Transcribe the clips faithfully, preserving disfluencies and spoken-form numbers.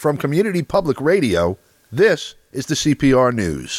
From Community Public Radio, this is the C P R News.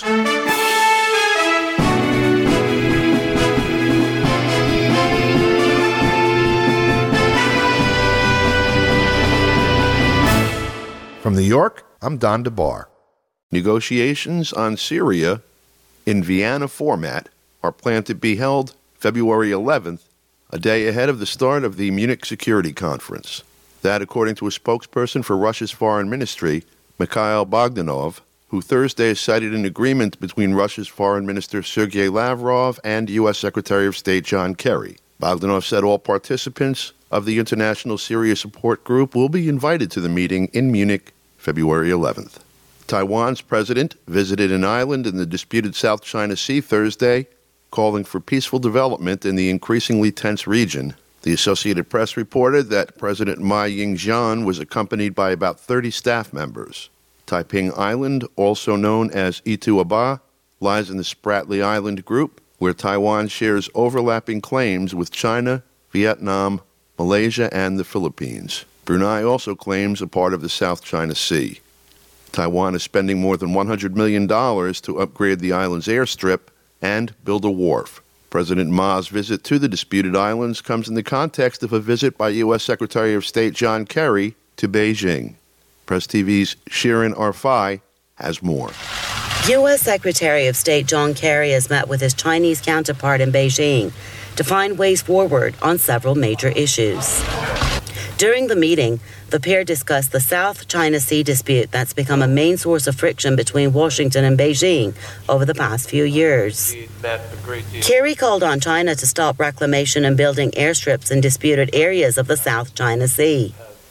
From New York, I'm Don DeBar. Negotiations on Syria in Vienna format are planned to be held February eleventh, a day ahead of the start of the Munich Security Conference. That, according to a spokesperson for Russia's foreign ministry, Mikhail Bogdanov, who Thursday cited an agreement between Russia's Foreign Minister Sergei Lavrov and U S Secretary of State John Kerry. Bogdanov said all participants of the International Syria Support Group will be invited to the meeting in Munich February eleventh. Taiwan's president visited an island in the disputed South China Sea Thursday, calling for peaceful development in the increasingly tense region. The Associated Press reported that President Ma Ying-jeou was accompanied by about thirty staff members. Taiping Island, also known as Itu Aba, lies in the Spratly Island group, where Taiwan shares overlapping claims with China, Vietnam, Malaysia, and the Philippines. Brunei also claims a part of the South China Sea. Taiwan is spending more than one hundred million dollars to upgrade the island's airstrip and build a wharf. President Ma's visit to the disputed islands comes in the context of a visit by U S Secretary of State John Kerry to Beijing. Press T V's Shirin Arfai has more. U S Secretary of State John Kerry has met with his Chinese counterpart in Beijing to find ways forward on several major issues. During the meeting, the pair discussed the South China Sea dispute that's become a main source of friction between Washington and Beijing over the past few years. Kerry called on China to stop reclamation and building airstrips in disputed areas of the South China Sea.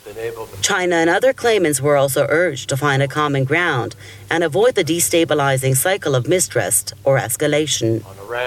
China and other claimants were also urged to find a common ground and avoid the destabilizing cycle of mistrust or escalation.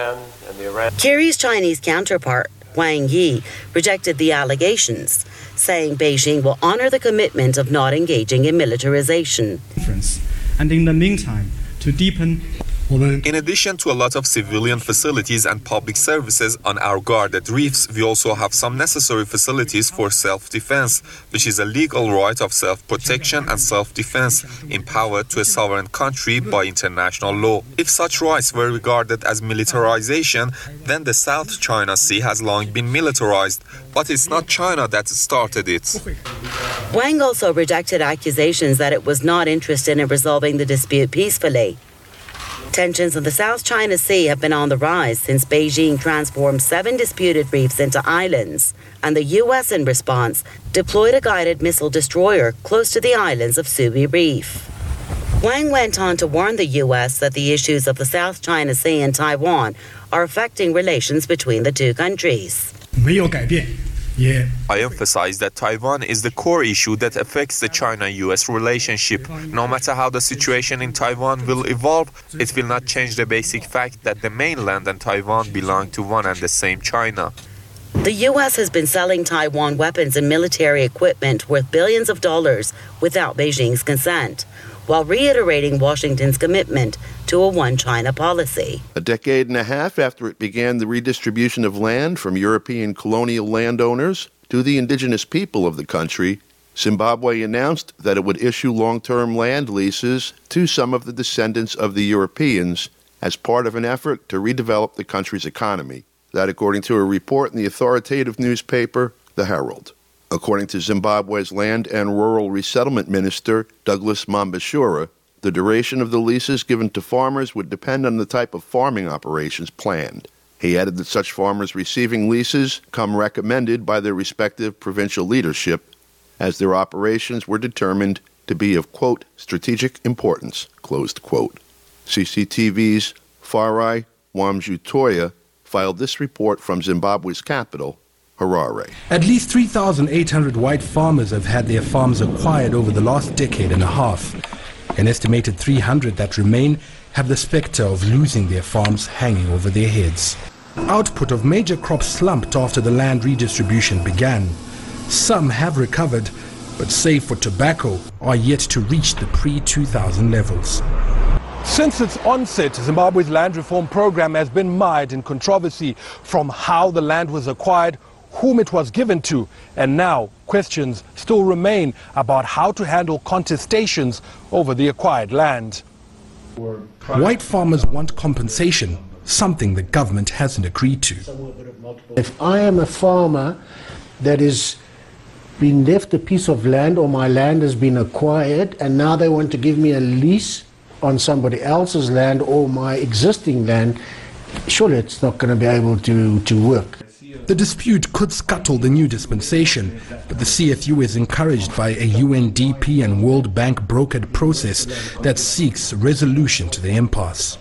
Kerry's Chinese counterpart, Wang Yi, rejected the allegations, saying Beijing will honor the commitment of not engaging in militarization. And in the meantime, to deepen. In addition to a lot of civilian facilities and public services on our guarded reefs, we also have some necessary facilities for self-defense, which is a legal right of self-protection and self-defense, empowered to a sovereign country by international law. If such rights were regarded as militarization, then the South China Sea has long been militarized, but it's not China that started it. Wang also rejected accusations that it was not interested in resolving the dispute peacefully. Tensions in the South China Sea have been on the rise since Beijing transformed seven disputed reefs into islands, and the U S, in response, deployed a guided missile destroyer close to the islands of Subi Reef. Wang went on to warn the U S that the issues of the South China Sea and Taiwan are affecting relations between the two countries. I emphasize that Taiwan is the core issue that affects the China U S relationship. No matter how the situation in Taiwan will evolve, it will not change the basic fact that the mainland and Taiwan belong to one and the same China. The U S has been selling Taiwan weapons and military equipment worth billions of dollars without Beijing's consent, while reiterating Washington's commitment to a one-China policy. A decade and a half after it began the redistribution of land from European colonial landowners to the indigenous people of the country, Zimbabwe announced that it would issue long-term land leases to some of the descendants of the Europeans as part of an effort to redevelop the country's economy. That, according to a report in the authoritative newspaper, The Herald. According to Zimbabwe's Land and Rural Resettlement Minister, Douglas Mambashura, the duration of the leases given to farmers would depend on the type of farming operations planned. He added that such farmers receiving leases come recommended by their respective provincial leadership, as their operations were determined to be of, quote, strategic importance, closed quote. C C T V's Farai Wamjutoya filed this report from Zimbabwe's capital, Harare. At least three thousand eight hundred white farmers have had their farms acquired over the last decade and a half. An estimated three hundred that remain have the specter of losing their farms hanging over their heads. Output of major crops slumped after the land redistribution began. Some have recovered, but save for tobacco, are yet to reach the pre two thousand levels. Since its onset, Zimbabwe's land reform program has been mired in controversy, from how the land was acquired, whom it was given to, and now questions still remain about how to handle contestations over the acquired land. White farmers want compensation, something the government hasn't agreed to. If I am a farmer that is been left a piece of land, or my land has been acquired, and now they want to give me a lease on somebody else's land or my existing land, surely it's not going to be able to, to work. The dispute could scuttle the new dispensation, but the C F U is encouraged by a U N D P and World Bank brokered process that seeks resolution to the impasse.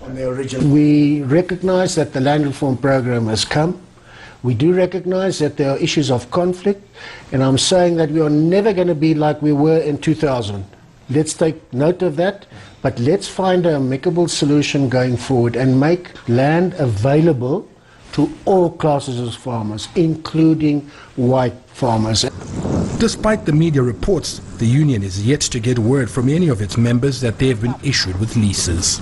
We recognize that the land reform program has come. We do recognize that there are issues of conflict, and I'm saying that we are never going to be like we were in two thousand. Let's take note of that, but let's find an amicable solution going forward and make land available to all classes of farmers, including white farmers. Despite the media reports, the union is yet to get word from any of its members that they have been issued with leases.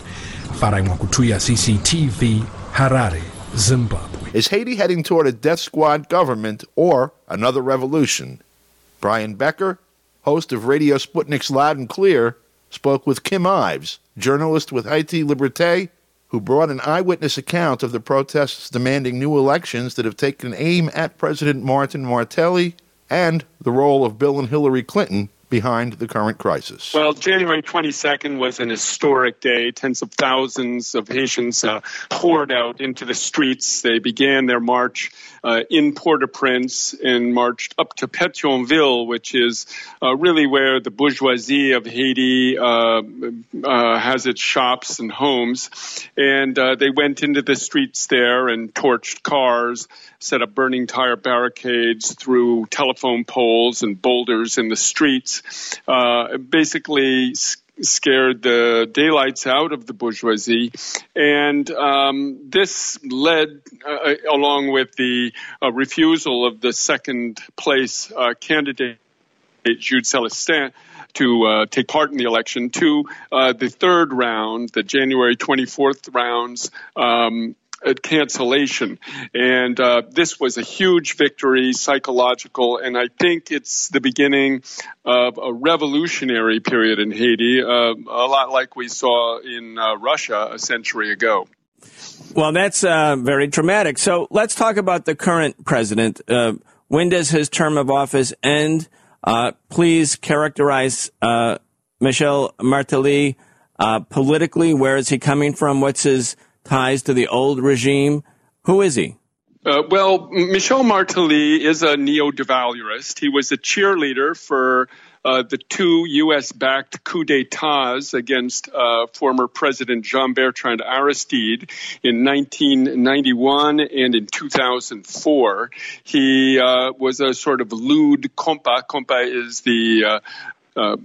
Farai Mwakutuya, C C T V, Harare, Zimbabwe. Is Haiti heading toward a death squad government or another revolution? Brian Becker, host of Radio Sputnik's Loud and Clear, spoke with Kim Ives, journalist with Haiti Liberté, who brought an eyewitness account of the protests demanding new elections that have taken aim at President Martin Martelly and the role of Bill and Hillary Clinton behind the current crisis. Well, January twenty-second was an historic day. Tens of thousands of Haitians uh, poured out into the streets. They began their march uh, in Port-au-Prince and marched up to Pétionville, which is uh, really where the bourgeoisie of Haiti uh, uh, has its shops and homes. And uh, they went into the streets there and torched cars, set up burning tire barricades, threw telephone poles and boulders in the streets, uh, basically scared the daylights out of the bourgeoisie. And um, this led, uh, along with the uh, refusal of the second place uh, candidate, Jude Celestin, to uh, take part in the election, to uh, the third round, the January twenty-fourth rounds, um, cancellation. And uh, this was a huge victory, psychological, and I think it's the beginning of a revolutionary period in Haiti, uh, a lot like we saw in uh, Russia a century ago. Well, that's uh, very dramatic. So let's talk about the current president. Uh, when does his term of office end? Uh, please characterize uh, Michel Martelly uh, politically. Where is he coming from? What's his ties to the old regime? Who is he? Uh, well, Michel Martelly is a neo-devaluerist. He was a cheerleader for uh, the two U S-backed coups d'etats against uh, former President Jean-Bertrand Aristide in nineteen ninety-one and in two thousand four. He uh, was a sort of lewd compa. Compa is the uh, Uh,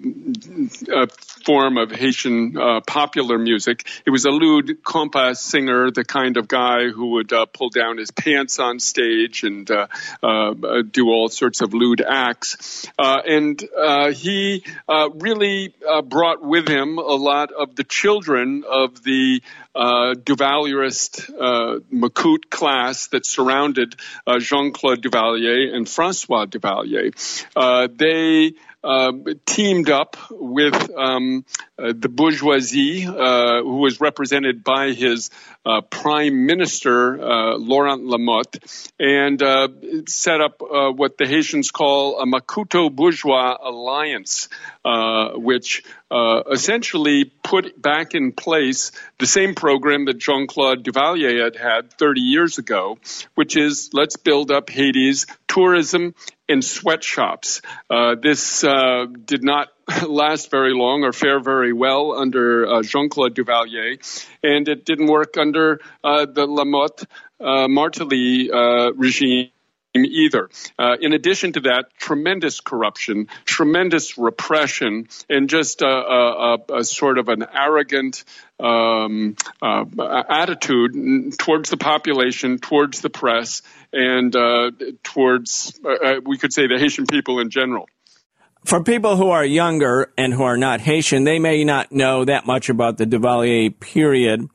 a form of Haitian uh, popular music. He was a lewd compa singer, the kind of guy who would uh, pull down his pants on stage and uh, uh, do all sorts of lewd acts. Uh, and uh, he uh, really uh, brought with him a lot of the children of the uh, Duvalierist uh, Macoute class that surrounded uh, Jean-Claude Duvalier and Francois Duvalier. Uh, they Uh, teamed up with um, uh, the bourgeoisie, uh, who was represented by his uh, prime minister, uh, Laurent Lamotte, and uh, set up uh, what the Haitians call a Makuto Bourgeois Alliance, uh, which uh, essentially put back in place the same program that Jean-Claude Duvalier had had thirty years ago, which is let's build up Haiti's tourism and sweatshops. Uh, this uh, did not last very long or fare very well under uh, Jean-Claude Duvalier, and it didn't work under uh, the Lamotte uh, Martelly uh, regime either. Uh, in addition to that, tremendous corruption, tremendous repression, and just a, a, a sort of an arrogant um, uh, attitude towards the population, towards the press, and uh, towards, uh, we could say, the Haitian people in general. For people who are younger and who are not Haitian, they may not know that much about the Duvalier period.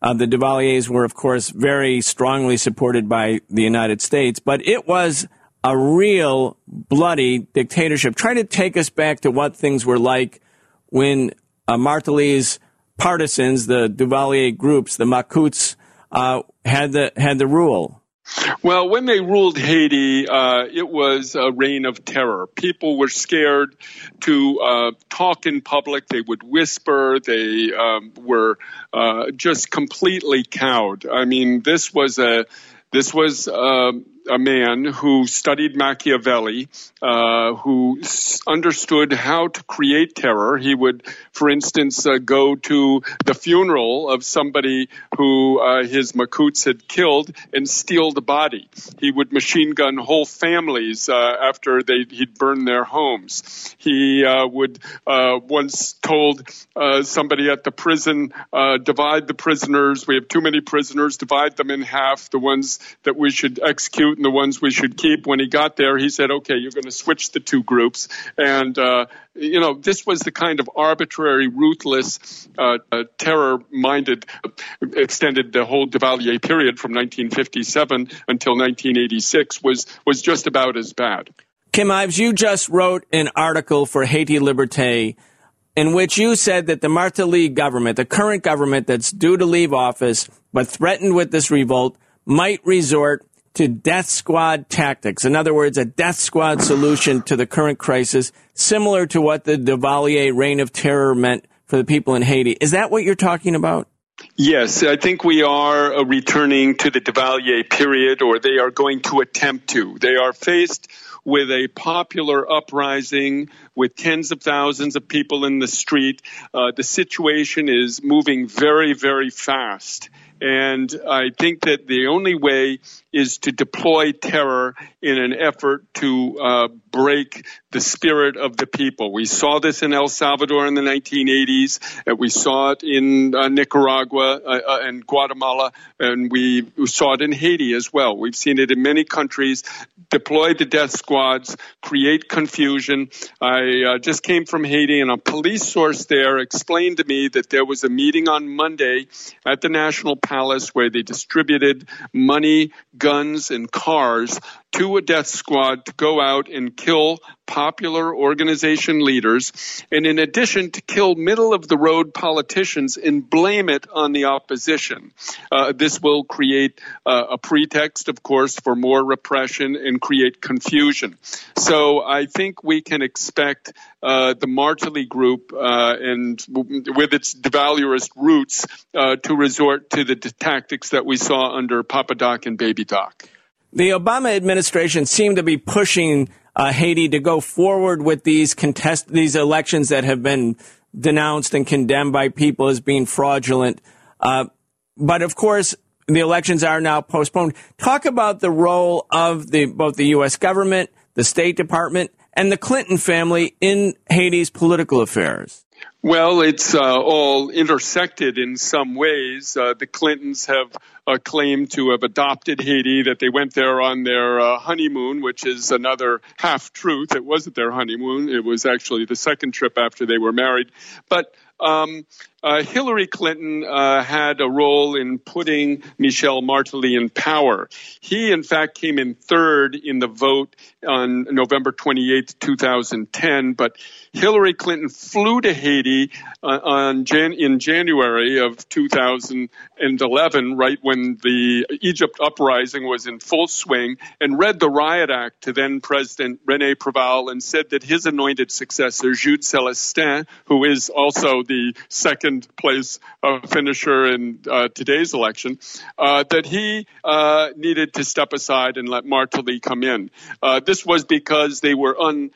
Uh, the Duvaliers were, of course, very strongly supported by the United States, but it was a real bloody dictatorship. Try to take us back to what things were like when uh, Martelly's partisans, the Duvalier groups, the Makuts, uh, had the had the rule. Well, when they ruled Haiti, uh, it was a reign of terror. People were scared to uh, talk in public. They would whisper. They um, were uh, just completely cowed. I mean, this was a this was uh, a man who studied Machiavelli, uh, who s- understood how to create terror. He would, for instance, uh, go to the funeral of somebody who uh, his Makuts had killed and steal the body. He would machine gun whole families uh, after they, he'd burned their homes. He uh, would uh, once told uh, somebody at the prison, uh, divide the prisoners. We have too many prisoners. Divide them in half. The ones that we should execute and the ones we should keep. When he got there, he said, okay, you're going to switch the two groups. And, uh, you know, this was the kind of arbitrary, ruthless, uh, uh, terror-minded, uh, extended the whole Duvalier period from nineteen fifty-seven until nineteen eighty-six was, was just about as bad. Kim Ives, you just wrote an article for Haiti Liberté in which you said that the Martelly government, the current government that's due to leave office but threatened with this revolt, might resort to death squad tactics. In other words, a death squad solution to the current crisis, similar to what the Duvalier reign of terror meant for the people in Haiti. Is that what you're talking about? Yes, I think we are uh, returning to the Duvalier period, or they are going to attempt to. They are faced with a popular uprising with tens of thousands of people in the street. Uh, the situation is moving very, very fast. And I think that the only way is to deploy terror in an effort to uh, break the spirit of the people. We saw this in El Salvador in the nineteen eighties. Uh, we saw it in uh, Nicaragua uh, uh, and Guatemala, and we saw it in Haiti as well. We've seen it in many countries. Deploy the death squads, create confusion. I uh, just came from Haiti, and a police source there explained to me that there was a meeting on Monday at the National Palace where they distributed money, guns, and cars to a death squad to go out and kill popular organization leaders, and in addition to kill middle-of-the-road politicians and blame it on the opposition. Uh, this will create uh, a pretext, of course, for more repression and create confusion. So I think we can expect uh, the Martelly group, uh, and w- with its Duvalierist roots, uh, to resort to the d- tactics that we saw under Papa Doc and Baby Doc. The Obama administration seemed to be pushing uh, Haiti to go forward with these contest these elections that have been denounced and condemned by people as being fraudulent. Uh, but of course, the elections are now postponed. Talk about the role of the both the U S government, the State Department, and the Clinton family in Haiti's political affairs. Well, it's uh, all intersected in some ways. Uh, the Clintons have uh, claimed to have adopted Haiti, that they went there on their uh, honeymoon, which is another half-truth. It wasn't their honeymoon. It was actually the second trip after they were married. But um, uh, Hillary Clinton uh, had a role in putting Michel Martelly in power. He, in fact, came in third in the vote on November twenty-eighth, two thousand ten, but Hillary Clinton flew to Haiti uh, on Jan- in January of two thousand eleven, right when the Egypt uprising was in full swing, and read the Riot Act to then President René Préval and said that his anointed successor, Jude Celestin, who is also the second place uh, finisher in uh, today's election, uh, that he uh, needed to step aside and let Martelly come in. Uh, this was because they were un.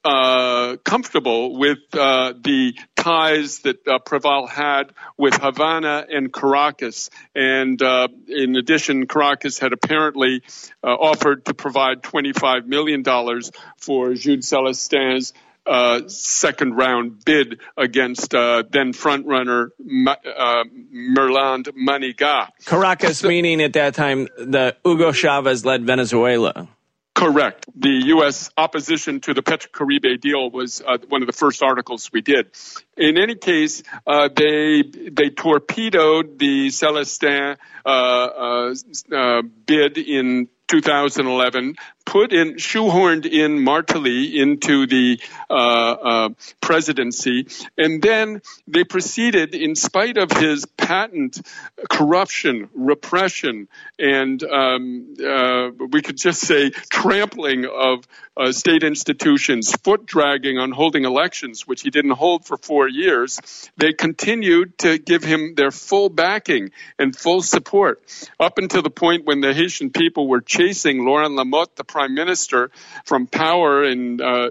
Uh, comfortable with uh, the ties that uh, Préval had with Havana and Caracas. And uh, in addition, Caracas had apparently uh, offered to provide twenty-five million dollars for Jude Celestin's uh, second round bid against uh, then frontrunner uh, Merland Manigat. Caracas, so, meaning at that time the Hugo Chavez-led Venezuela. Correct. The U S opposition to the Petrocaribe deal was uh, one of the first articles we did. In any case, uh, they they torpedoed the Celestin uh, uh, uh, bid in two thousand eleven, put in, shoehorned in Martelly into the uh, uh, presidency, and then they proceeded, in spite of his patent corruption, repression, and um, uh, we could just say trampling of uh, state institutions, foot dragging on holding elections, which he didn't hold for four years. They continued to give him their full backing and full support, up until the point when the Haitian people were chasing Laurent Lamotte, the prime minister, from power in uh,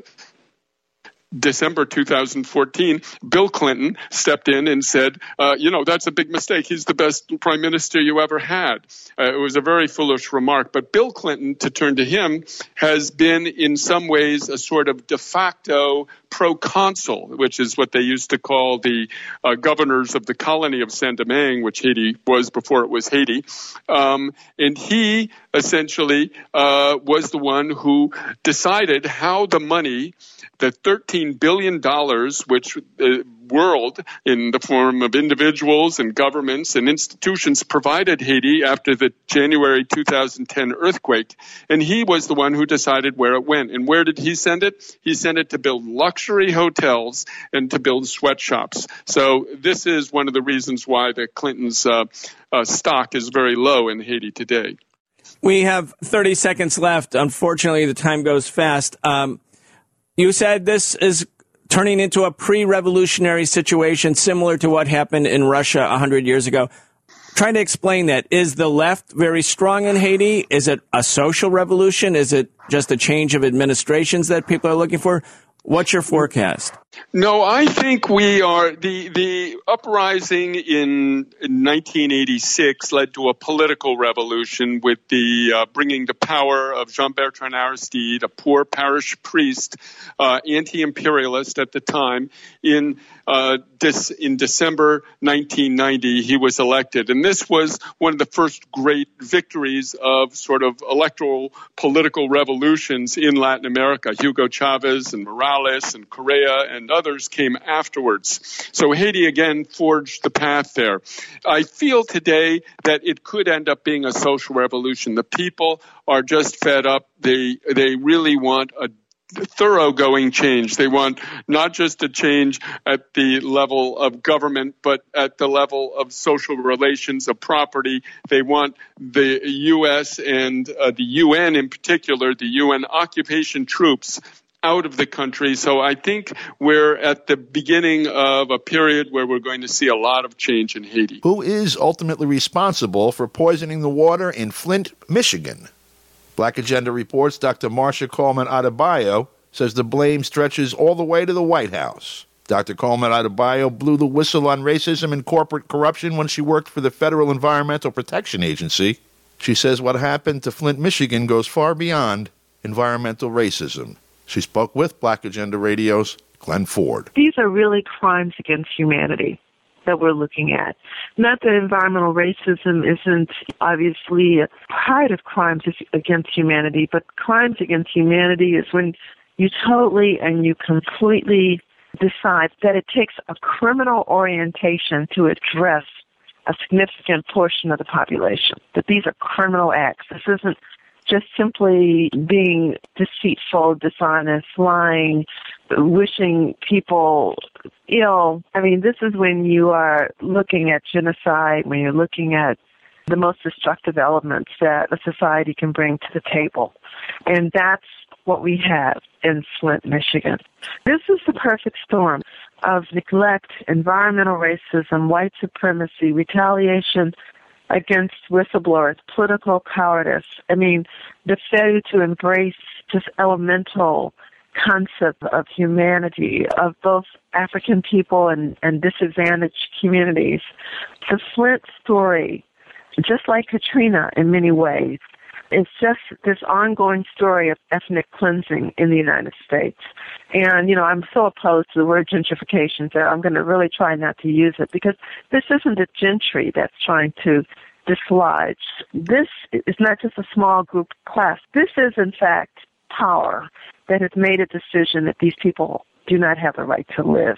December two thousand fourteen. Bill Clinton stepped in and said, uh, you know, that's a big mistake. He's the best prime minister you ever had. Uh, it was a very foolish remark. But Bill Clinton, to turn to him, has been in some ways a sort of de facto proconsul, which is what they used to call the uh, governors of the colony of Saint-Domingue, which Haiti was before it was Haiti. Um, and he essentially uh, was the one who decided how the money, the thirteen billion dollars, which the world, in the form of individuals and governments and institutions, provided Haiti after the January two thousand ten earthquake. And he was the one who decided where it went. And where did he send it? He sent it to build luxury hotels and to build sweatshops. So this is one of the reasons why the Clintons' uh, uh, stock is very low in Haiti today. We have thirty seconds left. Unfortunately, the time goes fast. Um, You said this is turning into a pre-revolutionary situation similar to what happened in Russia one hundred years ago. Trying to explain that. Is the left very strong in Haiti? Is it a social revolution? Is it just a change of administrations that people are looking for? What's your forecast? No, I think we are, the the uprising in nineteen eighty-six led to a political revolution with the uh, bringing to power of Jean-Bertrand Aristide, a poor parish priest, uh, anti-imperialist at the time. In uh, this, in December nineteen ninety, he was elected. And this was one of the first great victories of sort of electoral political revolutions in Latin America. Hugo Chavez and Morales and Correa and others came afterwards. So Haiti again forged the path there. I feel today that it could end up being a social revolution. The people are just fed up. They they really want a thoroughgoing change. They want not just a change at the level of government, but at the level of social relations, of property. They want the U S and uh, the U N in particular, the U N occupation troops, out of the country. So I think we're at the beginning of a period where we're going to see a lot of change in Haiti. Who is ultimately responsible for poisoning the water in Flint, Michigan? Black Agenda Reports' Doctor Marsha Coleman Adebayo says the blame stretches all the way to the White House. Doctor Coleman Adebayo blew the whistle on racism and corporate corruption when she worked for the Federal Environmental Protection Agency. She says what happened to Flint, Michigan goes far beyond environmental racism. She spoke with Black Agenda Radio's Glenn Ford. These are really crimes against humanity that we're looking at. Not that environmental racism isn't obviously a part of crimes against humanity, but crimes against humanity is when you totally and you completely decide that it takes a criminal orientation to address a significant portion of the population, that these are criminal acts. This isn't just simply being deceitful, dishonest, lying, wishing people ill. I mean, this is when you are looking at genocide, when you're looking at the most destructive elements that a society can bring to the table. And that's what we have in Flint, Michigan. This is the perfect storm of neglect, environmental racism, white supremacy, retaliation against whistleblowers, political cowardice. I mean, the failure to embrace this elemental concept of humanity, of both African people and, and disadvantaged communities. The Flint story, just like Katrina in many ways, is just this ongoing story of ethnic cleansing in the United States. And, you know, I'm so opposed to the word gentrification, so I'm going to really try not to use it, because this isn't the gentry that's trying to dislodged. This is not just a small group class. This is, in fact, power that has made a decision that these people do not have the right to live.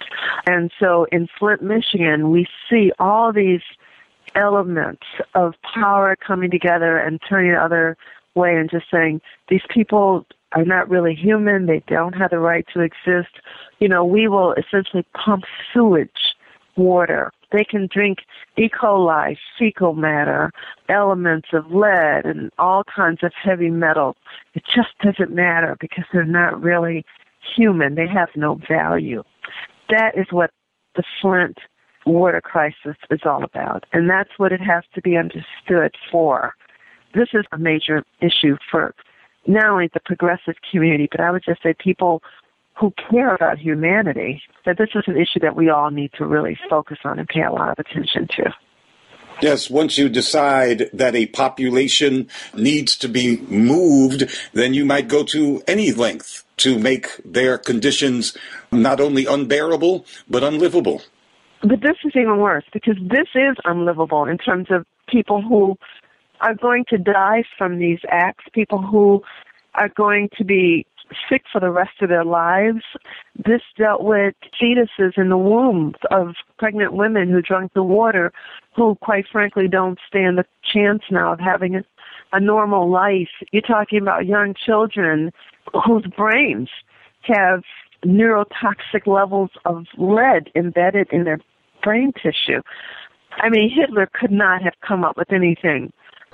And so in Flint, Michigan, we see all these elements of power coming together and turning the other way and just saying, these people are not really human, they don't have the right to exist. You know, we will essentially pump sewage water. They can drink E. coli, fecal matter, elements of lead, and all kinds of heavy metals. It just doesn't matter because they're not really human. They have no value. That is what the Flint water crisis is all about, and that's what it has to be understood for. This is a major issue for not only the progressive community, but I would just say people who care about humanity, that this is an issue that we all need to really focus on and pay a lot of attention to. Yes, once you decide that a population needs to be moved, then you might go to any length to make their conditions not only unbearable, but unlivable. But this is even worse, because this is unlivable in terms of people who are going to die from these acts, people who are going to be sick for the rest of their lives. This dealt with fetuses in the wombs of pregnant women who drank the water, who, quite frankly, don't stand the chance now of having a, a normal life. You're talking about young children whose brains have neurotoxic levels of lead embedded in their brain tissue. I mean, Hitler could not have come up with anything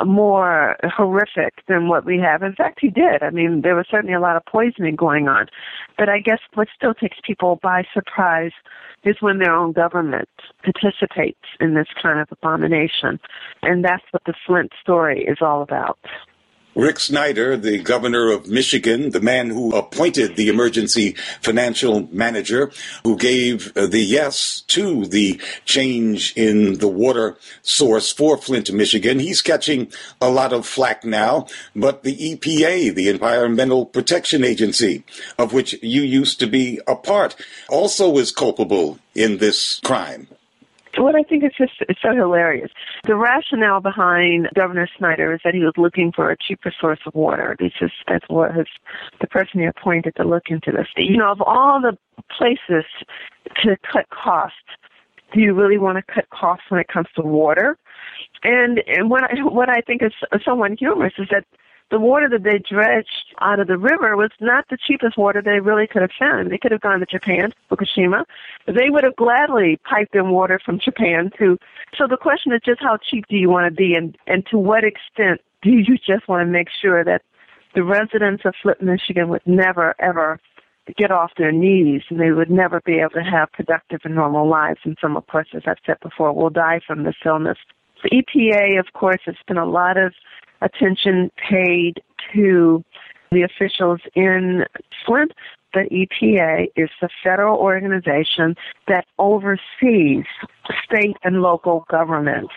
more horrific than what we have. In fact, he did. I mean, there was certainly a lot of poisoning going on. But I guess what still takes people by surprise is when their own government participates in this kind of abomination. And that's what the Flint story is all about. Rick Snyder, the governor of Michigan, the man who appointed the emergency financial manager, who gave uh, the yes to the change in the water source for Flint, Michigan. He's catching a lot of flack now, but the E P A, the Environmental Protection Agency, of which you used to be a part, also is culpable in this crime. What I think is just it's so hilarious. The rationale behind Governor Snyder is that he was looking for a cheaper source of water. It's just that's what his, the person he appointed to look into this. You know, of all the places to cut costs, do you really want to cut costs when it comes to water? And and what I what I think is somewhat humorous is that the water that they dredged out of the river was not the cheapest water they really could have found. They could have gone to Japan, Fukushima. They would have gladly piped in water from Japan to. So the question is just how cheap do you want to be, and, and to what extent do you just want to make sure that the residents of Flint, Michigan would never, ever get off their knees, and they would never be able to have productive and normal lives. And some, of course, as I've said before, will die from this illness. The E P A, of course, has been a lot of attention paid to the officials in Flint. The E P A is the federal organization that oversees state and local governments.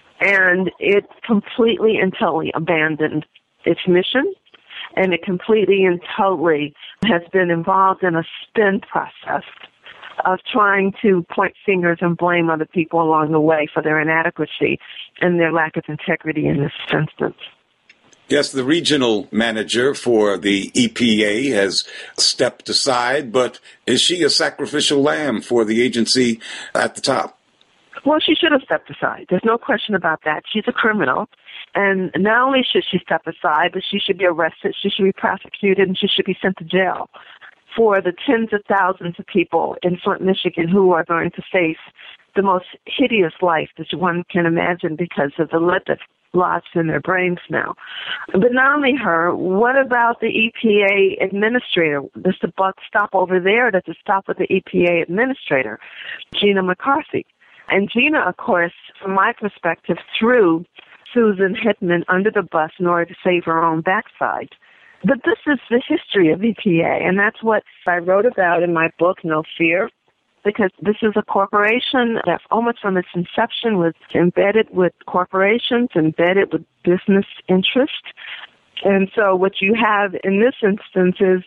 And it completely and totally abandoned its mission, and it completely and totally has been involved in a spin process of trying to point fingers and blame other people along the way for their inadequacy and their lack of integrity in this instance. Yes, the regional manager for the E P A has stepped aside, but is she a sacrificial lamb for the agency at the top? Well, she should have stepped aside. There's no question about that. She's a criminal. And not only should she step aside, but she should be arrested, she should be prosecuted, and she should be sent to jail for the tens of thousands of people in Flint, Michigan who are going to face the most hideous life that one can imagine because of the lead that's lodged in their brains now. But not only her, what about the E P A administrator? Does the buck stop over there? Does it stop with the E P A administrator, Gina McCarthy? And Gina, of course, from my perspective, threw Susan Hickman under the bus in order to save her own backside. But this is the history of E P A, and that's what I wrote about in my book, No Fear, because this is a corporation that almost from its inception was embedded with corporations, embedded with business interest. And so what you have in this instance is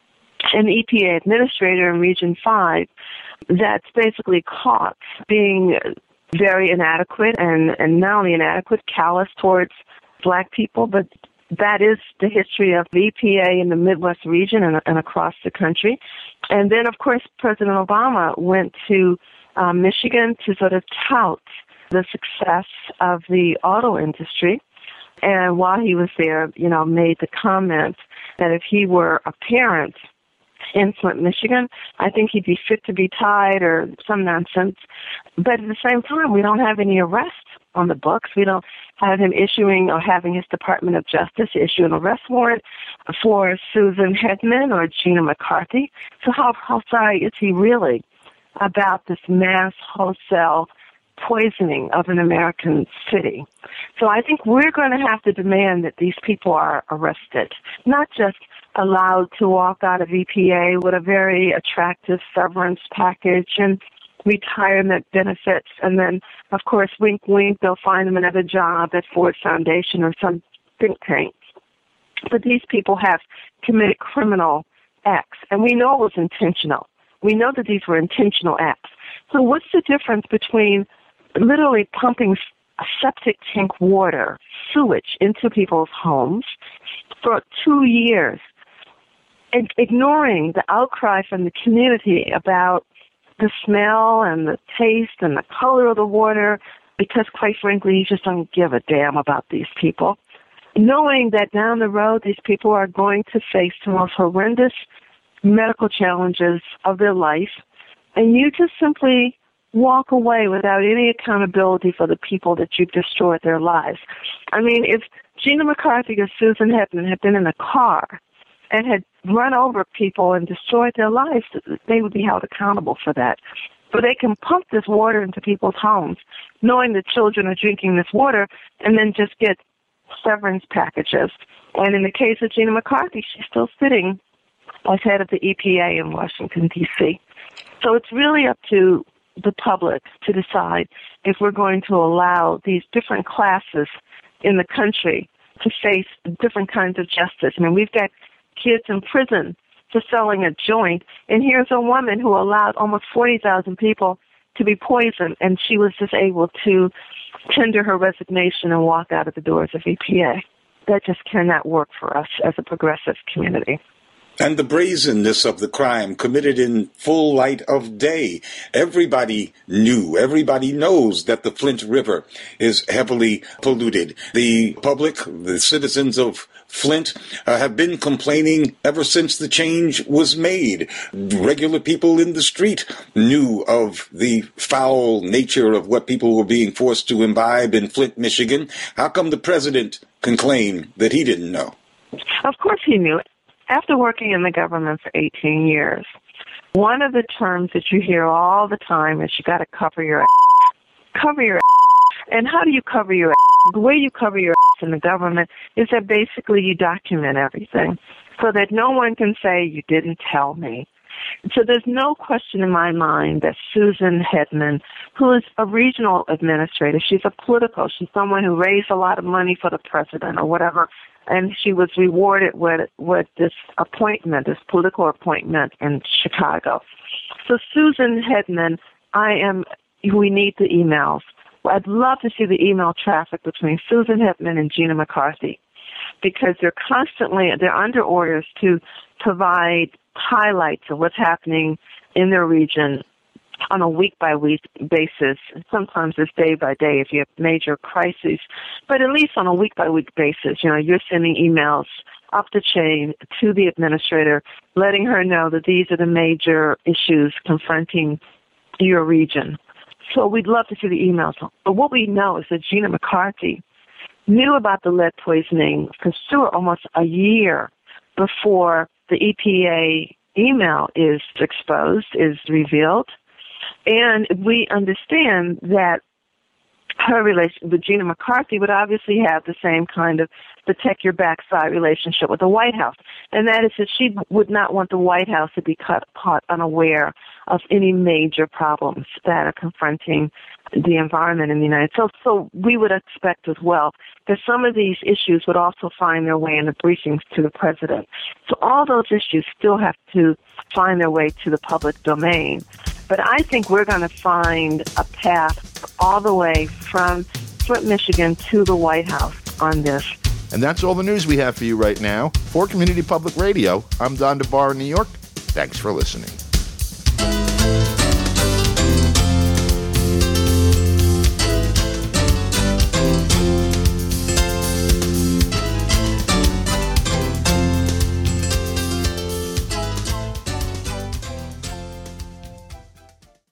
an E P A administrator in Region five that's basically caught being very inadequate and, and not only inadequate, callous towards black people, but that is the history of the E P A in the Midwest region and, and across the country. And then, of course, President Obama went to uh, Michigan to sort of tout the success of the auto industry. And while he was there, you know, made the comment that if he were a parent in Flint, Michigan, I think he'd be fit to be tied or some nonsense. But at the same time, we don't have any arrests on the books. We don't have him issuing or having his Department of Justice issue an arrest warrant for Susan Hedman or Gina McCarthy. So how, how sorry is he really about this mass wholesale poisoning of an American city? So I think we're going to have to demand that these people are arrested, not just allowed to walk out of E P A with a very attractive severance package and retirement benefits, and then, of course, wink, wink, they'll find them another job at Ford Foundation or some think tank. But these people have committed criminal acts, and we know it was intentional. We know that these were intentional acts. So what's the difference between literally pumping septic tank water, sewage, into people's homes for two years and ignoring the outcry from the community about the smell and the taste and the color of the water, because quite frankly, you just don't give a damn about these people. Knowing that down the road, these people are going to face the most horrendous medical challenges of their life, and you just simply walk away without any accountability for the people that you've destroyed their lives. I mean, if Gina McCarthy or Susan Hedman had been in a car and had run over people and destroyed their lives, they would be held accountable for that. But they can pump this water into people's homes, knowing that children are drinking this water, and then just get severance packages. And in the case of Gina McCarthy, she's still sitting as head of the E P A in Washington, D C So it's really up to the public to decide if we're going to allow these different classes in the country to face different kinds of justice. I mean, we've got kids in prison for selling a joint, and here's a woman who allowed almost forty thousand people to be poisoned, and she was just able to tender her resignation and walk out of the doors of E P A. That just cannot work for us as a progressive community. And the brazenness of the crime committed in full light of day. Everybody knew, everybody knows that the Flint River is heavily polluted. The public, the citizens of Flint, uh, have been complaining ever since the change was made. Regular people in the street knew of the foul nature of what people were being forced to imbibe in Flint, Michigan. How come the president can claim that he didn't know? Of course he knew it. After working in the government for eighteen years, one of the terms that you hear all the time is you got to cover your ass. Cover your ass. And how do you cover your ass? The way you cover your ass in the government is that basically you document everything so that no one can say you didn't tell me. So there's no question in my mind that Susan Hedman, who is a regional administrator, she's a political, she's someone who raised a lot of money for the president or whatever, and she was rewarded with with this appointment, this political appointment in Chicago. So Susan Hedman, I am, we need the emails. I'd love to see the email traffic between Susan Hedman and Gina McCarthy, because they're constantly, they're under orders to provide highlights of what's happening in their region on a week-by-week basis. Sometimes it's day-by-day if you have major crises, but at least on a week-by-week basis, you know, you're sending emails up the chain to the administrator, letting her know that these are the major issues confronting your region. So we'd love to see the emails. But what we know is that Gina McCarthy knew about the lead poisoning for sure almost a year before the E P A email is exposed, is revealed. And we understand that her relation with Gina McCarthy would obviously have the same kind of protect your backside relationship with the White House. And that is that she would not want the White House to be caught, caught unaware of any major problems that are confronting the environment in the United States. So, so we would expect as well that some of these issues would also find their way in the briefings to the president. So all those issues still have to find their way to the public domain. But I think we're going to find a path all the way from Flint, Michigan to the White House on this. And that's all the news we have for you right now. For Community Public Radio, I'm Don DeBar in New York. Thanks for listening.